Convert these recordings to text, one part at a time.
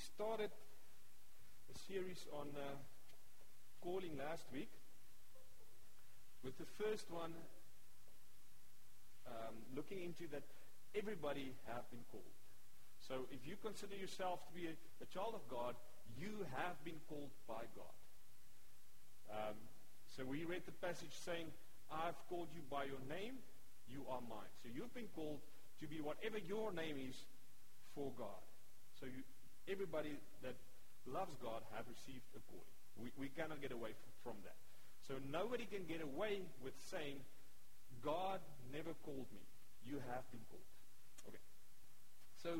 started a series on calling last week, with the first one looking into that everybody have been called. So if you consider yourself to be a child of God, you have been called by God. So we read the passage saying, I've called you by your name, you are mine. So you've been called to be whatever your name is for God. So everybody that loves God have received a calling. We cannot get away from that. So nobody can get away with saying, God never called me. You have been called. Okay. So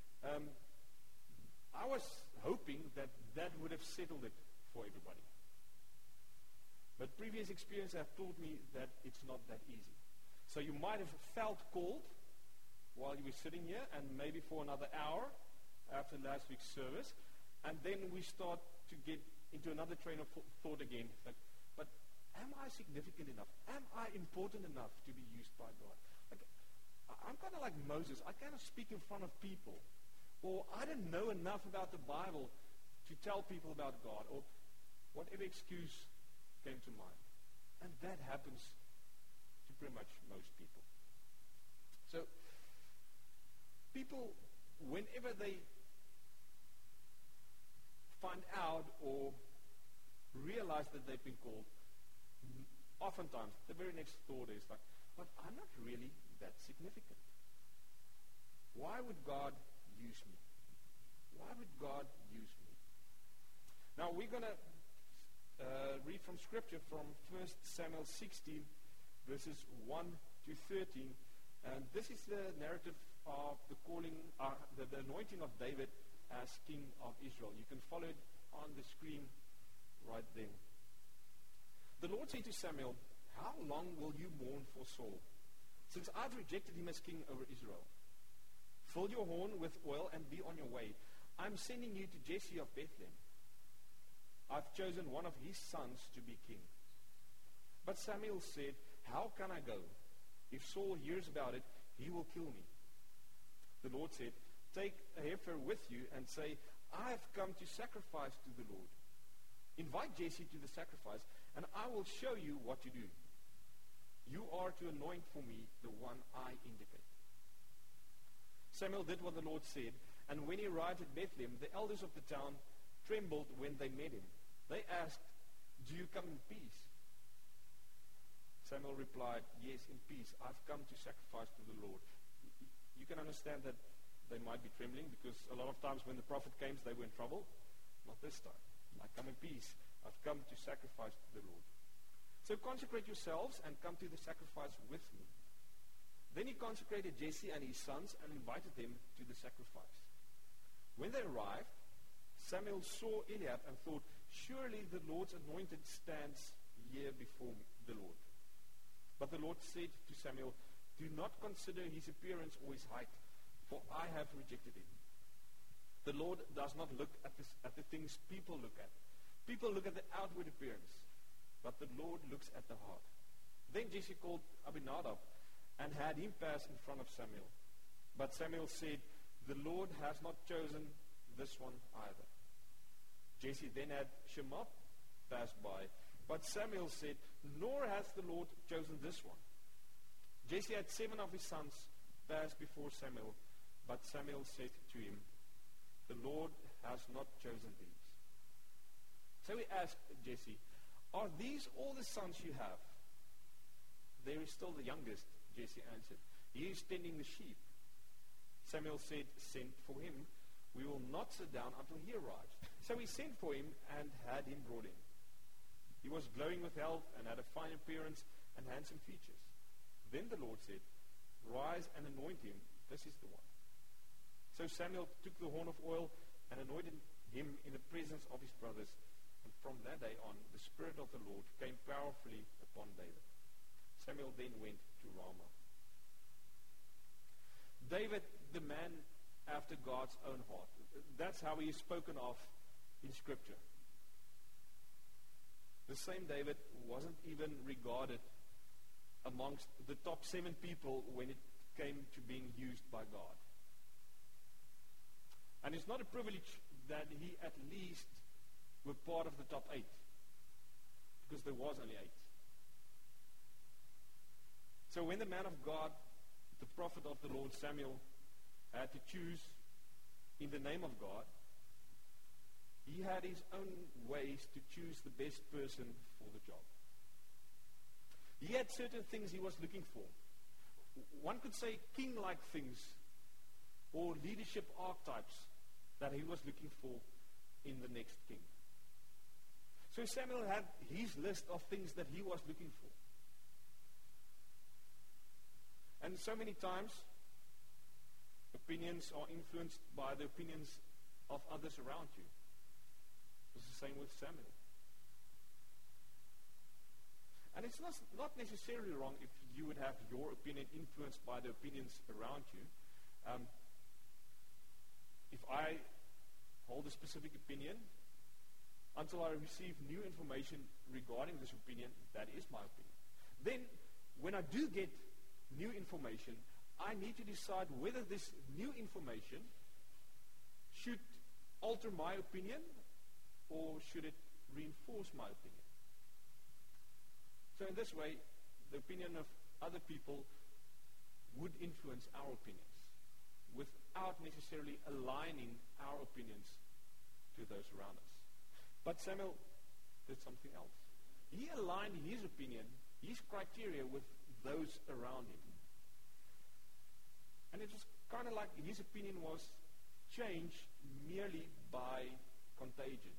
I was hoping that would have settled it for everybody. But previous experience have told me that it's not that easy. So you might have felt called while you were sitting here, and maybe for another hour after last week's service, and then we start to get into another train of thought again. Like, but am I significant enough? Am I important enough to be used by God? Like, I'm kind of like Moses. I cannot speak in front of people. Or I don't know enough about the Bible to tell people about God, or whatever excuse came to mind. And that happens to pretty much most people. So, people, whenever they find out or realize that they've been called, oftentimes the very next thought is like, but I'm not really that significant. Why would God use me? Why would God use me? Now we're going to read from Scripture from 1 Samuel 16, verses 1 to 13. And this is the narrative of the calling, the anointing of David as king of Israel. You can follow it on the screen right then. The Lord said to Samuel, how long will you mourn for Saul, since I've rejected him as king over Israel? Fill your horn with oil and be on your way. I'm sending you to Jesse of Bethlehem. I've chosen one of his sons to be king. But Samuel said, how can I go? If Saul hears about it, he will kill me. The Lord said, take a heifer with you and say, I have come to sacrifice to the Lord. Invite Jesse to the sacrifice, and I will show you what to do. You are to anoint for me the one I indicate. Samuel did what the Lord said, and when he arrived at Bethlehem, the elders of the town trembled when they met him. They asked, do you come in peace? Samuel replied, yes, in peace. I've come to sacrifice to the Lord. You can understand that they might be trembling, because a lot of times when the prophet came, they were in trouble. Not this time. I come in peace. I've come to sacrifice to the Lord. So consecrate yourselves and come to the sacrifice with me. Then he consecrated Jesse and his sons and invited them to the sacrifice. When they arrived, Samuel saw Eliab and thought, surely the Lord's anointed stands here before the Lord. But the Lord said to Samuel, do not consider his appearance or his height, for I have rejected him. The Lord does not look at the things people look at. People look at the outward appearance, but the Lord looks at the heart. Then Jesse called Abinadab and had him pass in front of Samuel. But Samuel said, the Lord has not chosen this one either. Jesse then had Shammah pass by, but Samuel said, nor has the Lord chosen this one. Jesse had 7 of his sons pass before Samuel, but Samuel said to him, the Lord has not chosen these. So he asked Jesse, are these all the sons you have? There is still the youngest, Jesse answered. He is tending the sheep. Samuel said, send for him. We will not sit down until he arrives. So he sent for him and had him brought in. He was glowing with health and had a fine appearance and handsome features. Then the Lord said, rise and anoint him. This is the one. So Samuel took the horn of oil and anointed him in the presence of his brothers. And from that day on, the Spirit of the Lord came powerfully upon David. Samuel then went to Ramah. David, the man after God's own heart. That's how he is spoken of in Scripture. The same David wasn't even regarded amongst the top 7 people when it came to being used by God. And it's not a privilege that he at least were part of the top 8, because there was only 8. So when the man of God, the prophet of the Lord Samuel, had to choose in the name of God, he had his own ways to choose the best person for the job. He had certain things he was looking for. One could say king-like things or leadership archetypes that he was looking for in the next king. So Samuel had his list of things that he was looking for. And so many times, opinions are influenced by the opinions of others around you. It's the same with Samuel. And it's not necessarily wrong if you would have your opinion influenced by the opinions around you. If I hold a specific opinion, until I receive new information regarding this opinion, that is my opinion. Then, when I do get new information, I need to decide whether this new information should alter my opinion or should it reinforce my opinion. So in this way, the opinion of other people would influence our opinions without necessarily aligning our opinions to those around us. But Samuel did something else. He aligned his opinion, his criteria, with those around him. And it was kind of like his opinion was changed merely by contagion.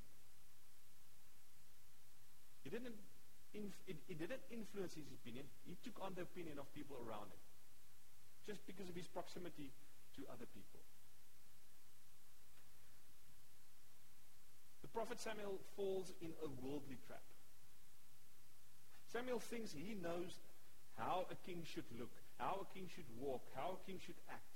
It didn't influence his opinion. He took on the opinion of people around him, just because of his proximity to other people. The prophet Samuel falls in a worldly trap. Samuel thinks he knows how a king should look, how a king should walk, how a king should act.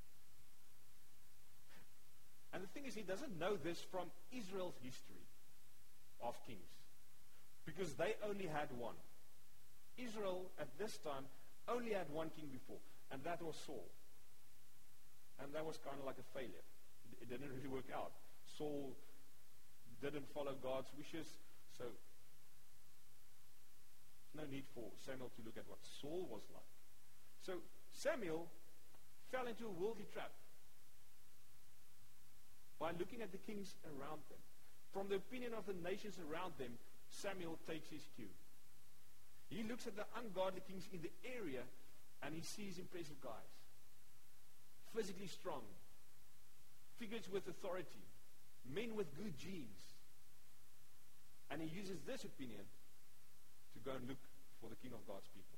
And the thing is, he doesn't know this from Israel's history of kings, because they only had one. Israel at this time only had one king before, and that was Saul. And that was kind of like a failure. It didn't really work out. Saul didn't follow God's wishes, so no need for Samuel to look at what Saul was like. So Samuel fell into a worldly trap by looking at the kings around them. From the opinion of the nations around them, Samuel takes his cue. He looks at the ungodly kings in the area and he sees impressive guys, physically strong, figures with authority, men with good genes. And he uses this opinion to go and look for the king of God's people.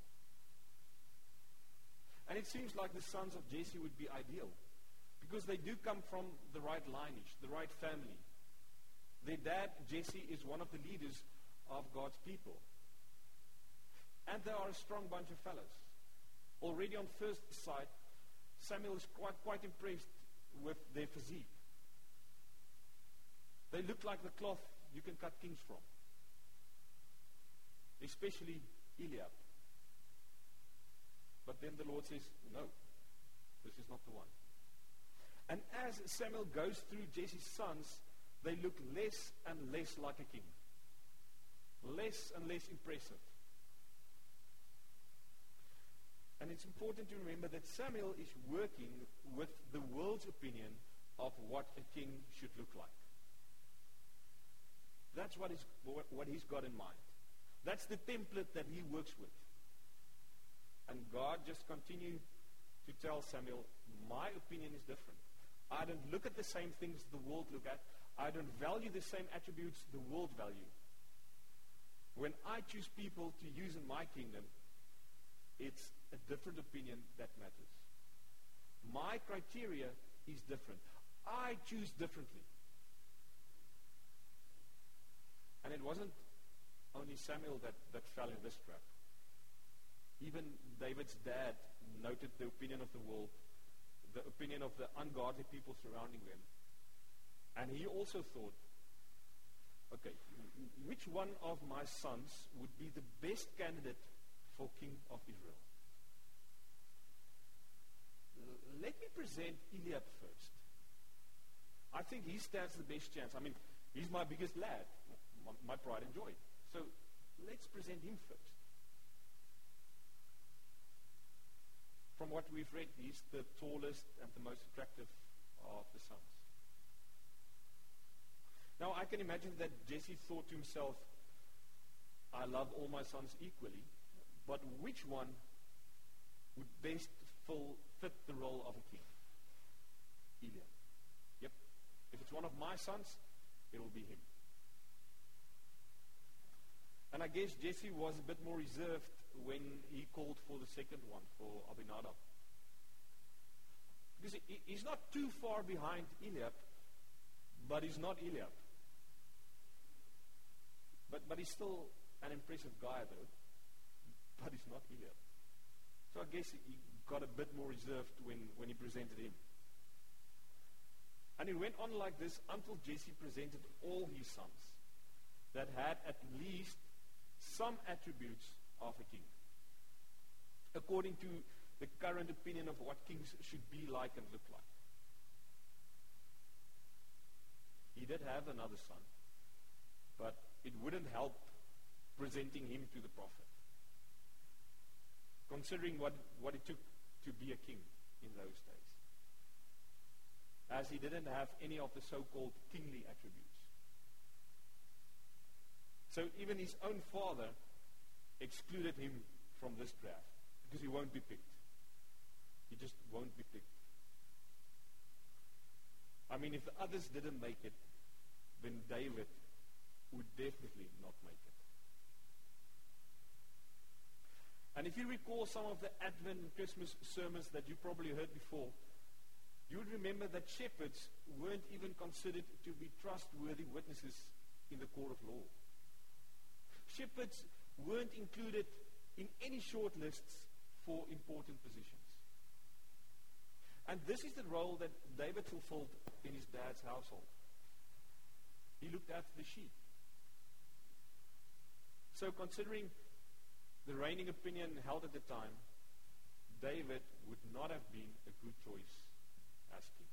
And it seems like the sons of Jesse would be ideal, because they do come from the right lineage, the right family. Their dad, Jesse, is one of the leaders of God's people. And they are a strong bunch of fellows. Already on first sight, Samuel is quite impressed with their physique. They look like the cloth you can cut kings from, especially Eliab. But then the Lord says, no, this is not the one. And as Samuel goes through Jesse's sons, they look less and less like a king, less and less impressive. And it's important to remember that Samuel is working with the world's opinion of what a king should look like. That's what he's got in mind. That's the template that he works with. And God just continued to tell Samuel, my opinion is different. I don't look at the same things the world look at. I don't value the same attributes the world value. When I choose people to use in my kingdom, it's a different opinion that matters. My criteria is different. I choose differently. And it wasn't only Samuel that fell in this trap. Even David's dad noted the opinion of the world, the opinion of the ungodly people surrounding them. And he also thought, okay, which one of my sons would be the best candidate for king of Israel? Let me present Eliab first. I think he stands the best chance. I mean, he's my biggest lad, my pride and joy. So let's present him first. From what we've read, he's the tallest and the most attractive of the sons. Now, I can imagine that Jesse thought to himself, I love all my sons equally, but which one would best fit the role of a king? Eliab. Yep. If it's one of my sons, it will be him. And I guess Jesse was a bit more reserved when he called for the second one, for Abinadab. Because he's not too far behind Eliab, but he's not Eliab. But he's still an impressive guy, though. But he's not Eliab. So I guess he got a bit more reserved when he presented him. And it went on like this until Jesse presented all his sons that had at least some attributes of a king, according to the current opinion of what kings should be like and look like. He did have another son, but it wouldn't help presenting him to the prophet, considering what it took to be a king in those days, as he didn't have any of the so-called kingly attributes. So even his own father excluded him from this draft because he won't be picked. He just won't be picked. I mean, if the others didn't make it, then David would definitely not make it. And if you recall some of the Advent and Christmas sermons that you probably heard before, you would remember that shepherds weren't even considered to be trustworthy witnesses in the court of law. Shepherds weren't included in any short lists for important positions. And this is the role that David fulfilled in his dad's household. He looked after the sheep. So considering the reigning opinion held at the time, David would not have been a good choice as king.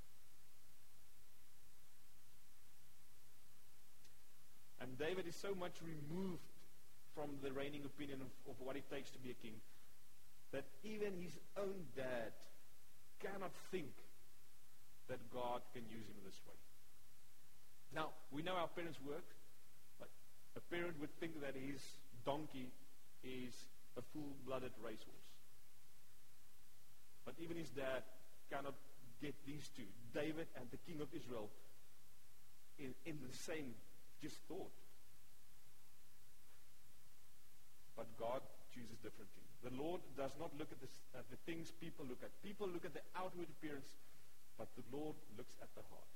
And David is so much removed from the reigning opinion of what it takes to be a king that even his own dad cannot think that God can use him this way. Now, we know how parents work. But a parent would think that his donkey is a full-blooded racehorse. But even his dad cannot get these two, David and the king of Israel, in the same just thought. But God chooses differently. The Lord does not look at the things people look at. People look at the outward appearance, but the Lord looks at the heart.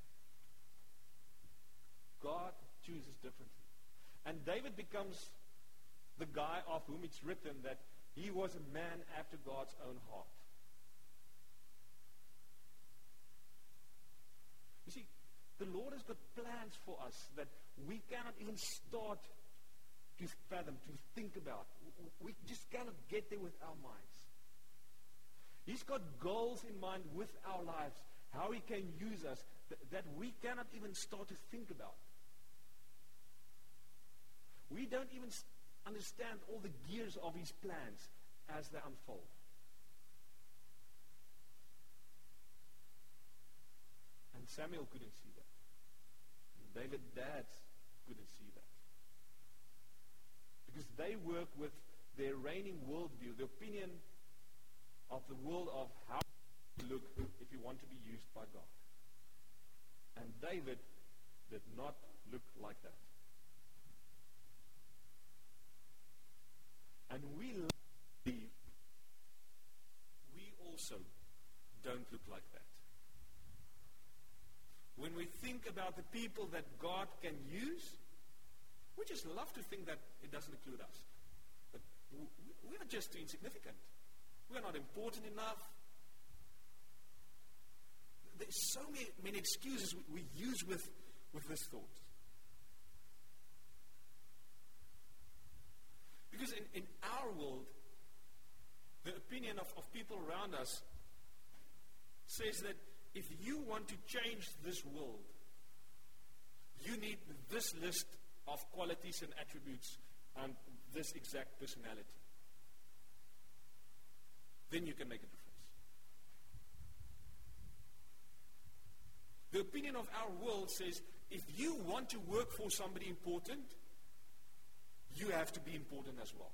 God chooses differently. And David becomes the guy of whom it's written that he was a man after God's own heart. You see, the Lord has got plans for us that we cannot even start to fathom, to think about. We just cannot get there with our minds. He's got goals in mind with our lives, how he can use us, that we cannot even start to think about. We don't even understand all the gears of his plans as they unfold. And Samuel couldn't see that. And David's dad couldn't see that. Because they work with their reigning worldview, the opinion of the world of how to look if you want to be used by God. And David did not look like that. And we also don't look like that. When we think about the people that God can use, we just love to think that it doesn't include us. But we are just too insignificant. We are not important enough. There's so many excuses we use with this thought. Because in our world, the opinion of people around us says that if you want to change this world, you need this list of qualities and attributes and this exact personality. Then you can make a difference. The opinion of our world says, if you want to work for somebody important, you have to be important as well.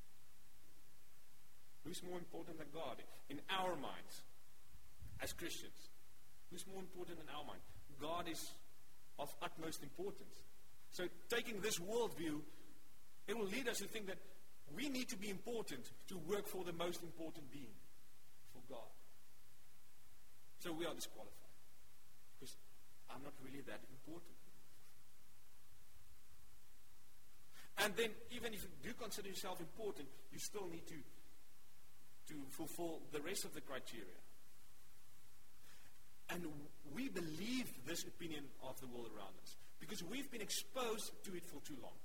Who's more important than God in our minds as Christians? Who's more important in our mind? God is of utmost importance. So taking this worldview, it will lead us to think that we need to be important to work for the most important being, for God. So we are disqualified. Because I'm not really that important. And then even if you do consider yourself important, you still need to fulfill the rest of the criteria. And we believe this opinion of the world around us because we've been exposed to it for too long.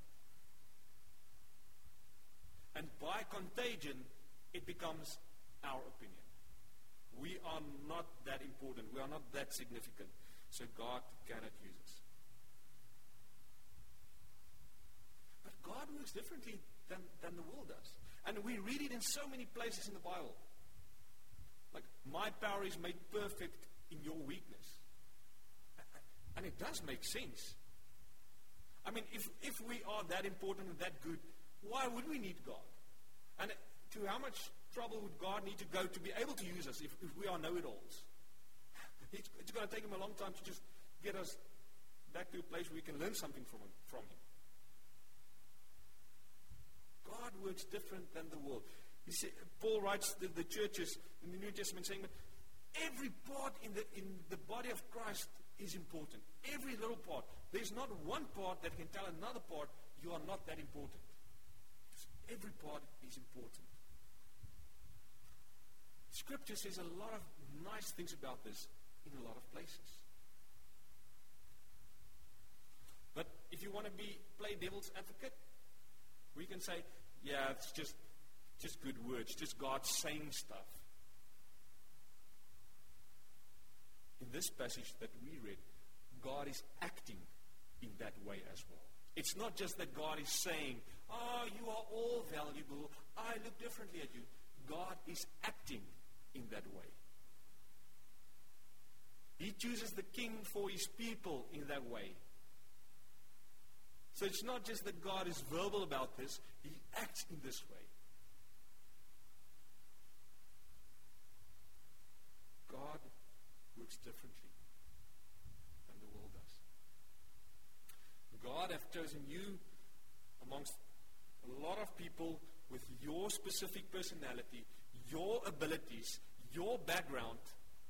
And by contagion, it becomes our opinion. We are not that important. We are not that significant. So God cannot use us. But God works differently than the world does. And we read it in so many places in the Bible. Like, my power is made perfect in your weakness. And it does make sense. I mean, if we are that important and that good, why would we need God? And to how much trouble would God need to go to be able to use us if we are know-it-alls? It's going to take him a long time to just get us back to a place where we can learn something from him. God works different than the world. You see, Paul writes to the churches in the New Testament saying that every part in the body of Christ is important. Every little part. There's not one part that can tell another part you are not that important. Every part is important. Scripture says a lot of nice things about this in a lot of places. But if you want to play devil's advocate, we can say, yeah, it's just good words, just God saying stuff. In this passage that we read, God is acting in that way as well. It's not just that God is saying, oh, you are all valuable, I look differently at you. God is acting in that way. He chooses the king for his people in that way. So it's not just that God is verbal about this, he acts in this way. God works differently than the world does. God has chosen you amongst a lot of people with your specific personality, your abilities, your background,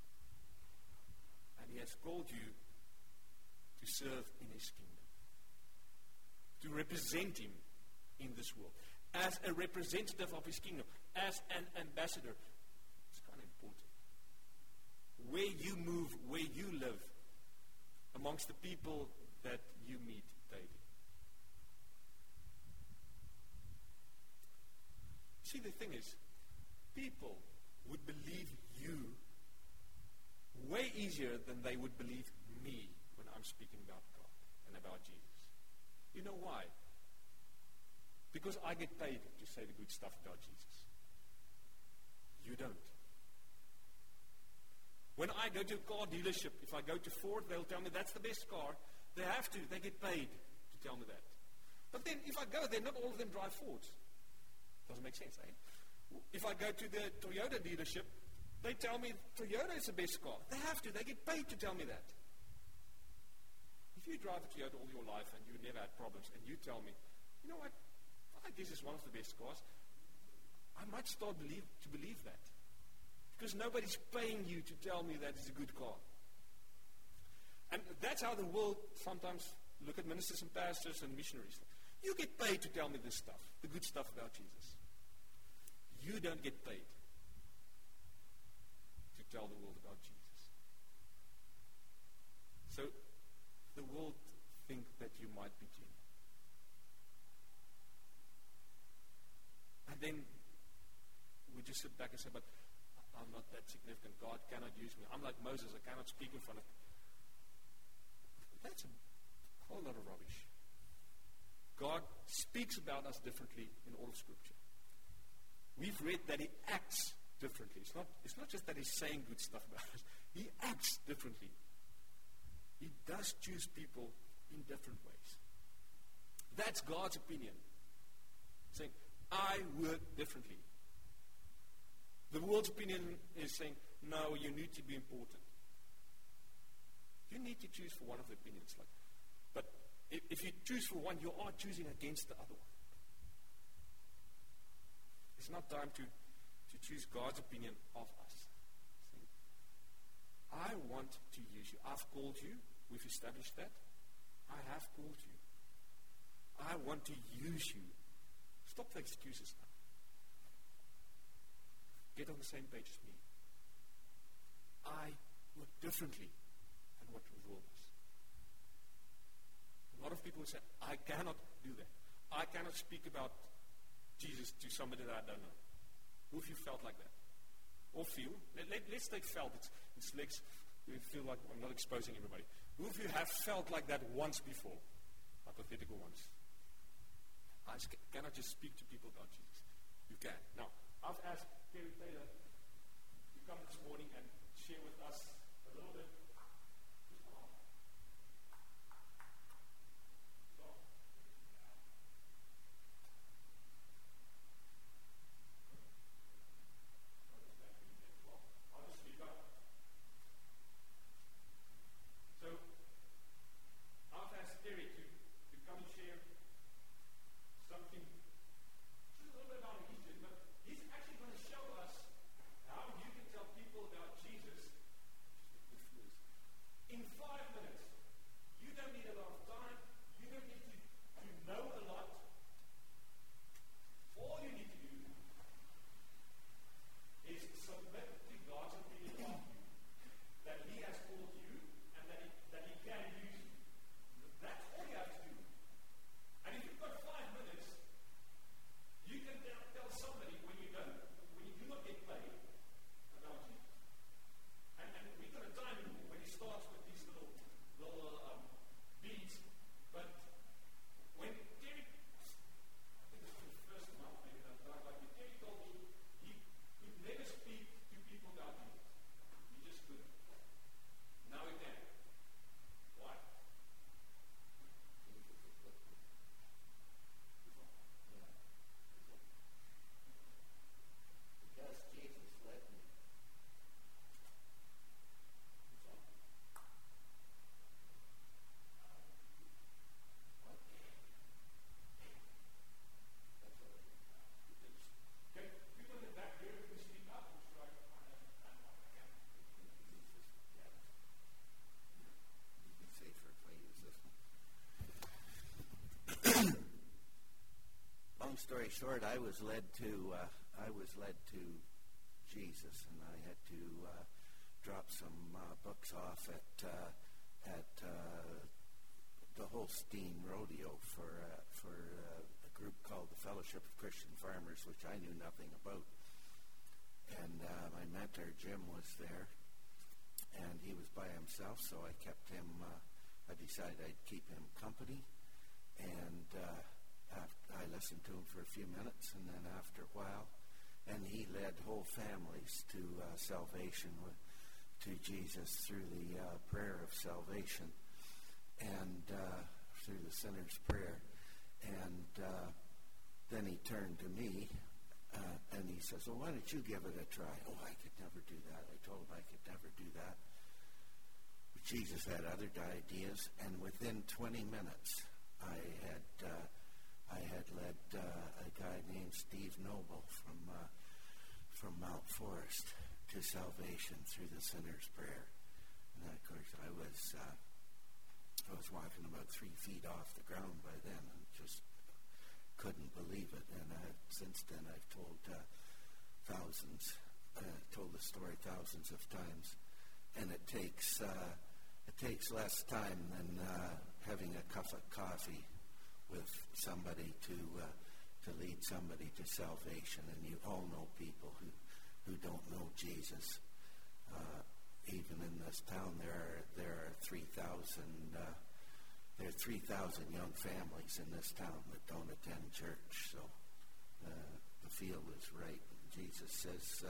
and he has called you to serve in his kingdom, to represent him in this world, as a representative of his kingdom, as an ambassador. It's kind of important. Where you move, where you live, amongst the people that you meet daily. See, the thing is, people would believe you way easier than they would believe me when I'm speaking about God and about Jesus. You know why? Because I get paid to say the good stuff about Jesus. You don't. When I go to a car dealership, if I go to Ford, they'll tell me that's the best car. They have to. They get paid to tell me that. But then if I go there, not all of them drive Fords. Doesn't make sense, eh? If I go to the Toyota dealership, they tell me Toyota is the best car. They have to. They get paid to tell me that. If you drive a Toyota all your life and you never had problems, and you tell me, you know what, I think this is one of the best cars, I might start to believe that. Because nobody's paying you to tell me that it's a good car. And that's how the world sometimes look at ministers and pastors and missionaries. You get paid to tell me this stuff, the good stuff about Jesus. You don't get paid to tell the world about Jesus. So the world think that you might be genuine. And then we just sit back and say, but I'm not that significant. God cannot use me. I'm like Moses. I cannot speak in front of. Hold lot of rubbish. God speaks about us differently in all of Scripture. We've read that He acts differently. It's not just that He's saying good stuff about us. He acts differently. He does choose people in different ways. That's God's opinion. Saying, I work differently. The world's opinion is saying, no, you need to be important. You need to choose for one of the opinions. But if you choose for one, you are choosing against the other one. It's not time to choose God's opinion of us. Saying, I want to use you. I've called you. We've established that. I have called you. I want to use you. Stop the excuses now. Get on the same page as me. I work differently than what the world does. A lot of people say, I cannot do that. I cannot speak about Jesus to somebody that I don't know. Who of you felt like that? Or feel? Let's take felt. It's legs. We feel like I'm not exposing everybody. Who of you have felt like that once before? Hypothetical ones. I cannot just speak to people about Jesus. You can. Now, I've asked Kerry Taylor to come this morning and share with us a little bit. Story short, I was led to Jesus, and I had to drop some books off at the Holstein Rodeo for a group called the Fellowship of Christian Farmers, which I knew nothing about. And my mentor Jim was there, and he was by himself, so I kept him. I decided I'd keep him company, and I listened to him for a few minutes, and then after a while, and he led whole families to salvation, to Jesus through the prayer of salvation, and through the sinner's prayer. And then he turned to me, and he says, well, why don't you give it a try? Oh, I could never do that. I told him I could never do that. But Jesus had other ideas, and within 20 minutes, I had led a guy named Steve Noble from Mount Forest to salvation through the sinner's prayer. And of course, I was walking about 3 feet off the ground by then, and just couldn't believe it. And since then, I've told told the story thousands of times. And it takes less time than having a cup of coffee with somebody to lead somebody to salvation. And you all know people who don't know Jesus. Even in this town, there are 3,000 There are 3,000 young families in this town that don't attend church, so the field is right. Jesus says,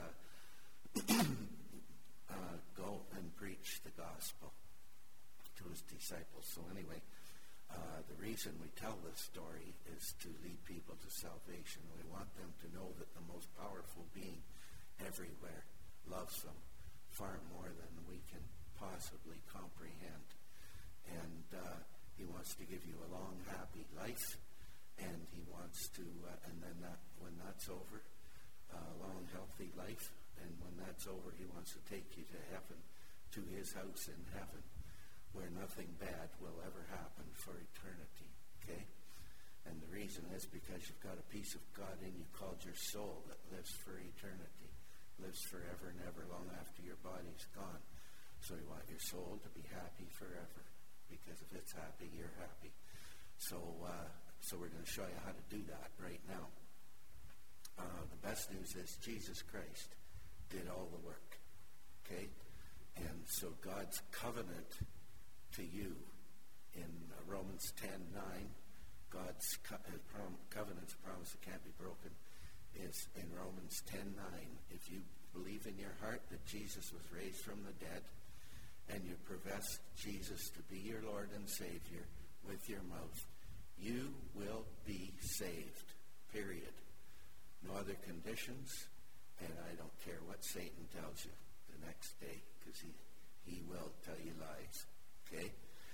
go and preach the gospel to his disciples. So anyway, the reason we tell this story is to lead people to salvation. We want them to know that the most powerful being everywhere loves them far more than we can possibly comprehend. And he wants to give you a long, happy life, and he wants to, and then when that's over, a long, healthy life, and when that's over, he wants to take you to heaven, to his house in heaven, where nothing bad will ever happen for eternity, okay? And the reason is because you've got a piece of God in you called your soul that lives for eternity, lives forever and ever, long after your body's gone. So you want your soul to be happy forever, because if it's happy, you're happy. So we're going to show you how to do that right now. The best news is Jesus Christ did all the work, okay? And so God's covenant to you in Romans 10:9, God's covenant's promise that can't be broken, is in Romans 10:9. If you believe in your heart that Jesus was raised from the dead, and you profess Jesus to be your Lord and Savior with your mouth, you will be saved, period. No other conditions, and I don't care what Satan tells you the next day, because he will tell you lies, okay?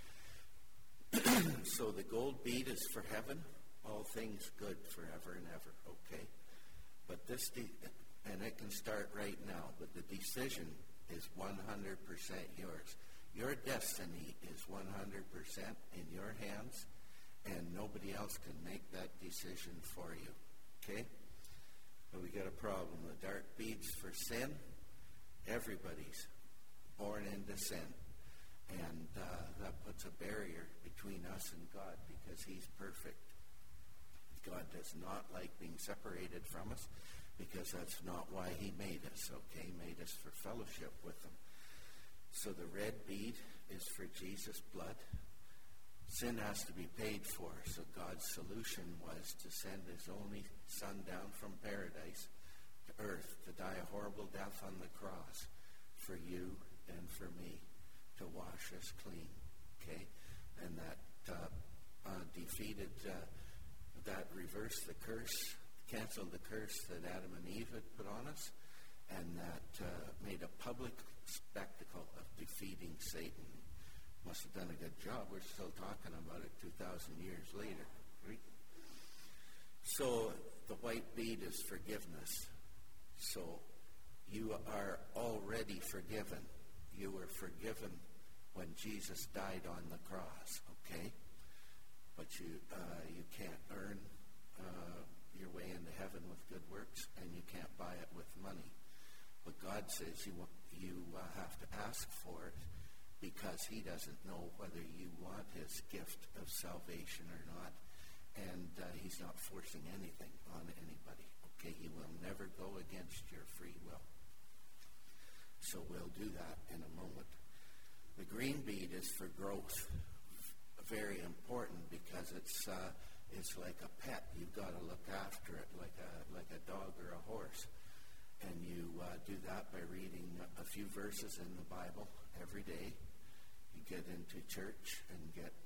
So the gold bead is for heaven, all things good forever and ever, okay? But and it can start right now, but the decision is 100% yours. Your destiny is 100% in your hands, and nobody else can make that decision for you, okay? But we got a problem. The dark beads for sin, everybody's born into sin. And that puts a barrier between us and God because he's perfect. God does not like being separated from us because that's not why he made us, okay? He made us for fellowship with him. So the red bead is for Jesus' blood. Sin has to be paid for, so God's solution was to send his only son down from paradise to earth to die a horrible death on the cross for you and for me, to wash us clean, okay? And that defeated, that reversed the curse, canceled the curse that Adam and Eve had put on us, and that made a public spectacle of defeating Satan. Must have done a good job. We're still talking about it 2,000 years later, right? So the white bead is forgiveness. So you are already forgiven. You were forgiven when Jesus died on the cross, okay? But you can't earn your way into heaven with good works, and you can't buy it with money. But God says you have to ask for it because he doesn't know whether you want his gift of salvation or not, and he's not forcing anything on anybody, okay? He will never go against your free will. So we'll do that in a moment. The green bead is for growth. Very important because it's like a pet. You've got to look after it like a dog or a horse. And you do that by reading a few verses in the Bible every day. You get into church and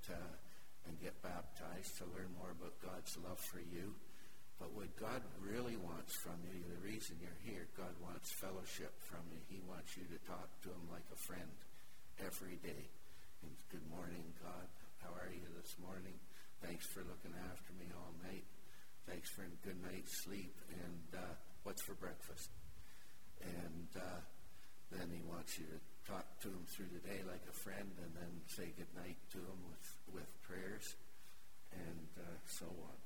get baptized to learn more about God's love for you. But what God really wants from you, the reason you're here, God wants fellowship from you. He wants you to talk to him like a friend every day. And good morning, God. How are you this morning? Thanks for looking after me all night. Thanks for a good night's sleep. And what's for breakfast? And then he wants you to talk to him through the day like a friend, and then say good night to him with prayers, and so on.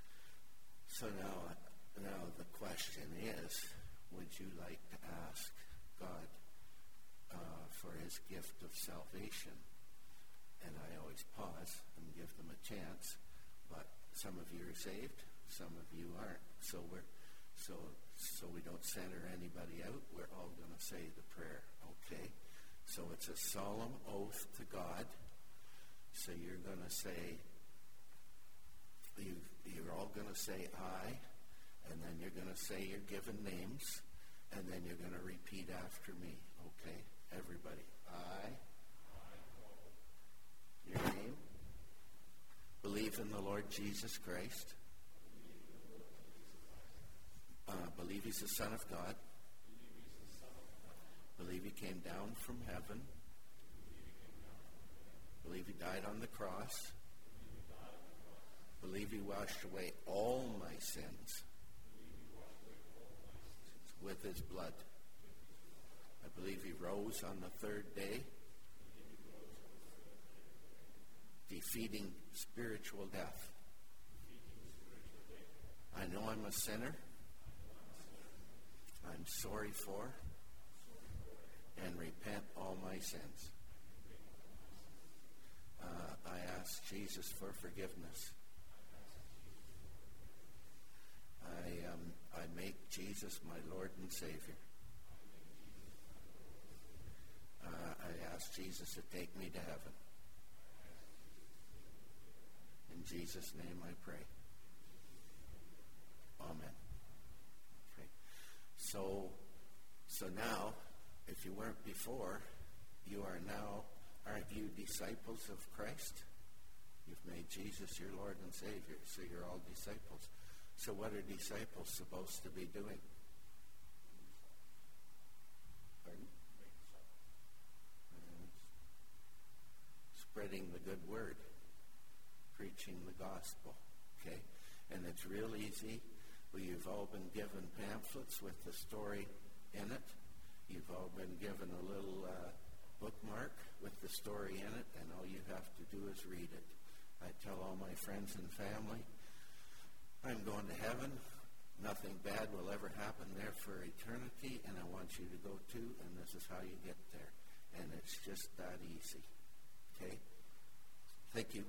So now the question is, would you like to ask God for his gift of salvation? And I always pause and give them a chance, but some of you are saved, some of you aren't. So we don't center anybody out. We're all going to say the prayer, okay? So it's a solemn oath to God. So you're going to say, you're all going to say I, and then you're going to say your given names, and then you're going to repeat after me. Okay? Everybody. I. Your name. Believe in the Lord Jesus Christ. Believe he's the Son of God. Believe he came down from heaven. Believe he died on the cross. Believe he washed away all my sins with his blood. I believe he rose on the third day, defeating spiritual death. I know I'm a sinner. I'm sorry for and repent all my sins. I ask Jesus for forgiveness. I make Jesus my Lord and Savior. I ask Jesus to take me to heaven. In Jesus' name I pray. Amen. Okay. So now, if you weren't before, you are now, aren't you disciples of Christ? You've made Jesus your Lord and Savior, so you're all disciples. So what are disciples supposed to be doing? Pardon? Spreading the good word. Preaching the gospel. Okay? And it's real easy. You've all been given pamphlets with the story in it. You've all been given a little bookmark with the story in it, and all you have to do is read it. I tell all my friends and family, I'm going to heaven. Nothing bad will ever happen there for eternity, and I want you to go too, and this is how you get there. And it's just that easy. Okay? Thank you.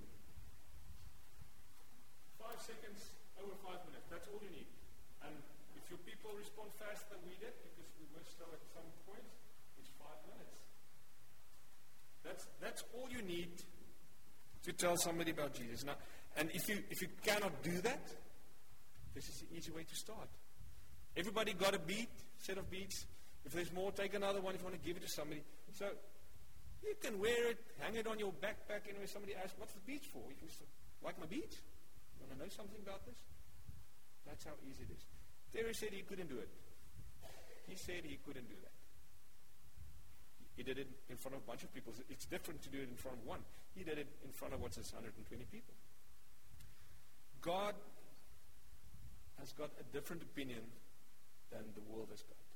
5 seconds, over 5 minutes. That's all you need. And if your people respond faster than we did, because we were still at some points, it's 5 minutes. That's all you need to tell somebody about Jesus. Now, and if you cannot do that, this is the easy way to start. Everybody got a beat, set of beats. If there's more, take another one if you want to give it to somebody. So you can wear it, hang it on your backpack, and when somebody asks, what's the beach for? You can say, like my beach? You want to know something about this? That's how easy it is. Terry said he couldn't do it. He said he couldn't do that. He did it in front of a bunch of people. It's different to do it in front of one. He did it in front of 120 people. God has got a different opinion than the world has got.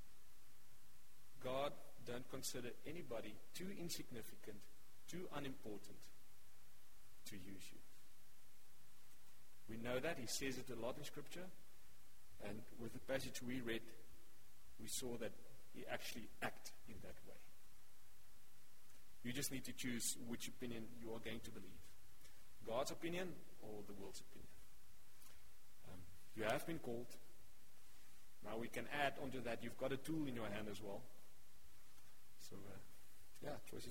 God don't consider anybody too insignificant, too unimportant to use you. We know that. He says it a lot in Scripture. And with the passage we read, we saw that he actually acted in that way. You just need to choose which opinion you are going to believe. God's opinion or the world's opinion. You have been called. Now we can add onto that, you've got a tool in your hand as well. So, choices.